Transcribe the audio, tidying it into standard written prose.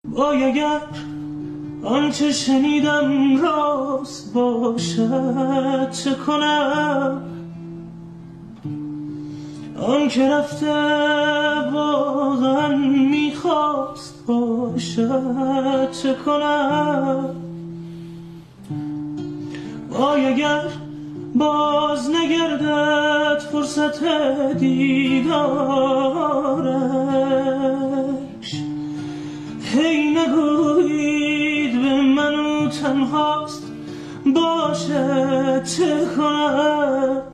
وای اگر آنچه شنیدم راست باشد چه کنم؟ آن که رفته واقعا میخواست باشد چه کنم؟ وای اگر باز نگردد فرصت دیدارش، هی نگویید به من او تنهاست باشد چه کنم؟